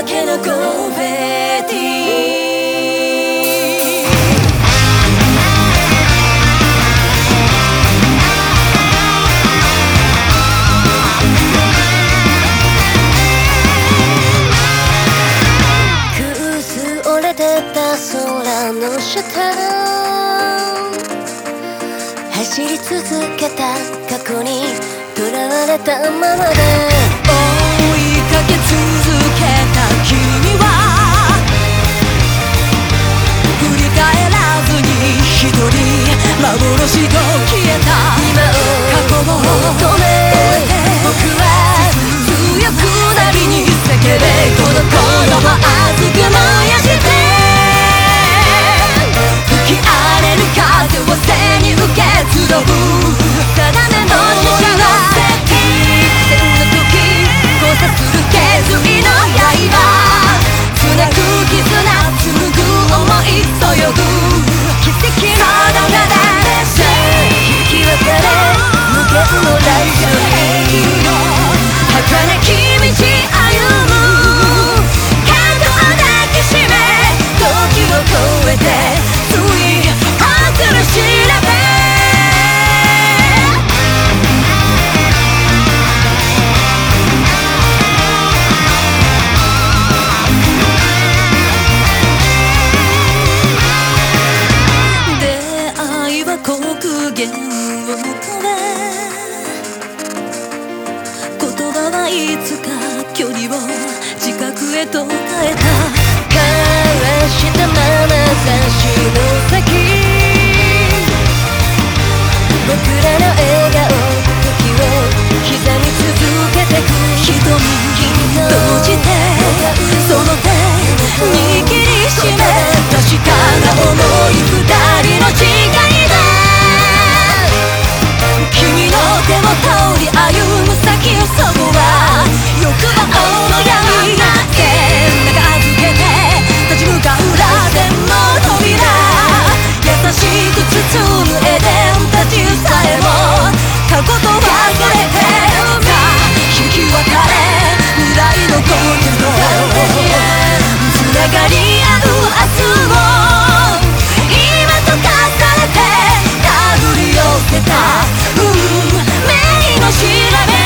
わけのコンフェティ空の下走り続けた過去にとらわれたままで追いかけ続けた君は振り返らずに一人幻と消えた今を過去を止めて僕は強くなりに叫べこの声を熱く燃やして吹き荒れる風を背に受け集う定めの死者は一線の時交差する決意の刃つなぐ絆紡ぐ想いそよぐ奇跡の流れさ引き分かれ無限の来週に儚き道歩む肩を抱きしめ時を超えていつか距離を近くへと変えた交わしたまなざしの先僕らの笑顔時を刻み続けてく瞳閉じてその手握りしめ確かな想い二人の違いだ君の手を通り歩む先をそこは欲望の闇手中預けて立ち向かう螺旋の扉優しく包むエデンたちさえも過去と別れてさ引き別れ未来のゴールドつながり合う明日を今と重ねて手繰り寄せた運命の調べ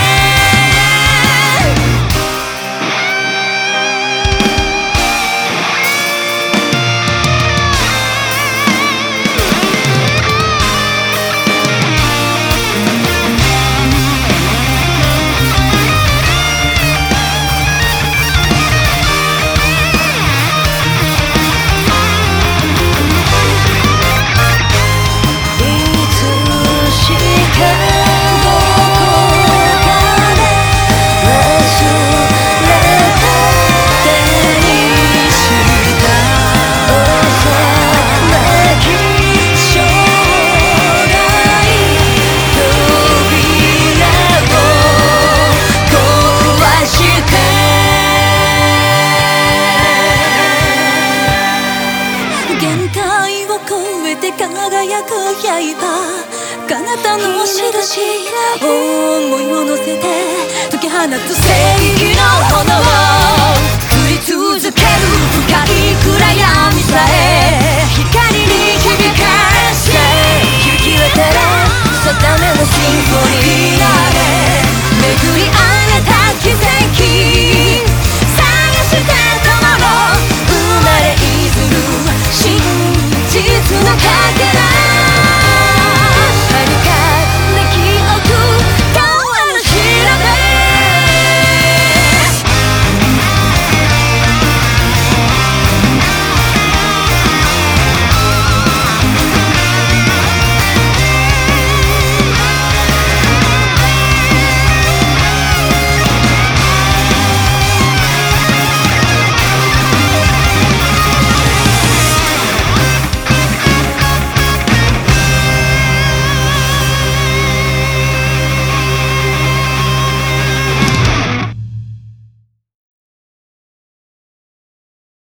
輝く刃彼方の印思いを乗せて解き放つ正義の炎降り続ける深い暗闇さえ光に響かせ引き渡る定めのシンフォニー